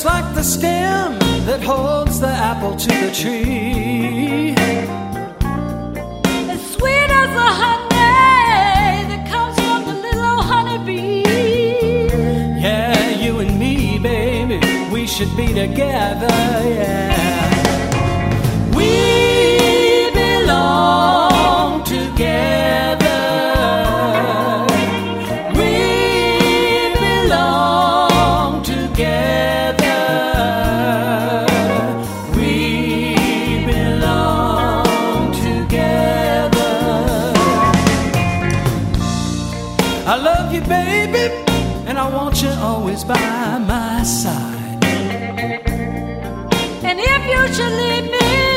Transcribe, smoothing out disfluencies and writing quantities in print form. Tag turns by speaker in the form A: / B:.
A: just like the stem that holds the apple to the tree.
B: As sweet as the honey that comes from the little old honeybee.
A: Yeah, you and me, baby, we should be together, yeah. We belong together. I love you, baby, and I want you always by my side.
B: And if you should leave me,